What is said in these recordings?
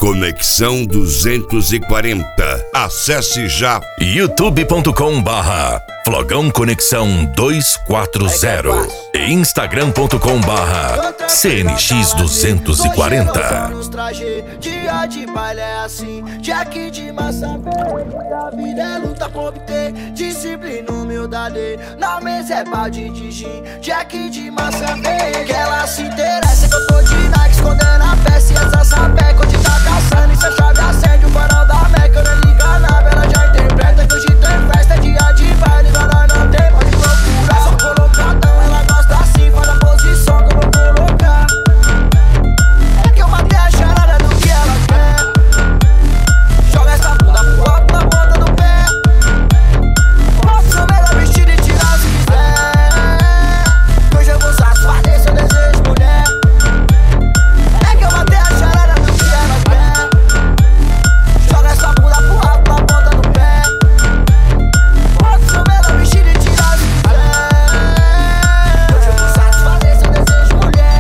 Conexão 240. Acesse já youtube.com/Flogão Conexão 240 e instagram.com/CNX 240. Dia de baile é assim, Jack de massa verde. A vida é luta pra obter disciplina, humildade. Na mesa é balde de gin, Jack de massa verde. Que ela se interessa que eu tô de Nike, escondendo a peça e essa sapeca. Onde tá caçando e se a chave acende o farol da Meca. Eu não liga nada, ela já interpreta que hoje tem festa. Dia de baile, nós não tem, pode procurar. Só colocadão, ela gosta assim, faz a posição que eu vou colocar. É que eu matei a charada do que ela quer. Joga essa bunda pro alto na ponta do pé. Posso ser melhor vestido e tirar se quiser. Que hoje eu vou satisfazer seu desejo, mulher. É que eu matei a charada do que ela quer. Joga essa bunda pro alto na ponta do pé. Posso ser melhor vestido e tirar se quiser. Que hoje eu vou satisfazer seu desejo, mulher.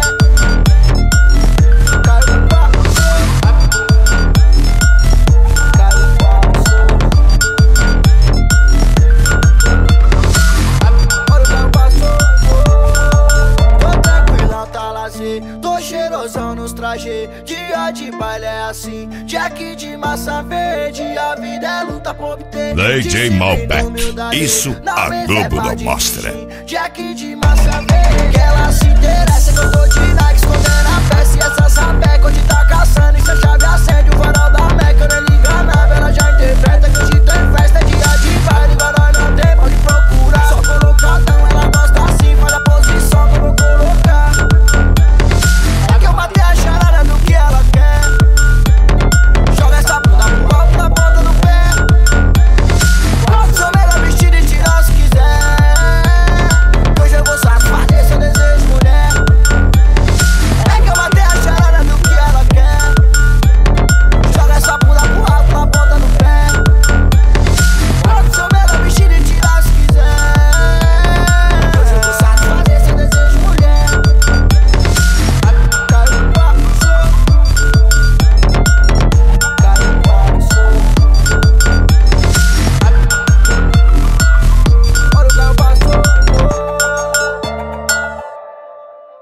Caiu no papo, caiu no papo. Olha o carro passou. Tô tranquilão, tá lazer. Tô cheirosão nos trajes. Dia de baile é assim, Jack de massa verde. A vida é luta pra obter DJ Malbec. Isso a Globo não mostra. Jack de massa verde. Que ela se interessa que eu tô de Nike,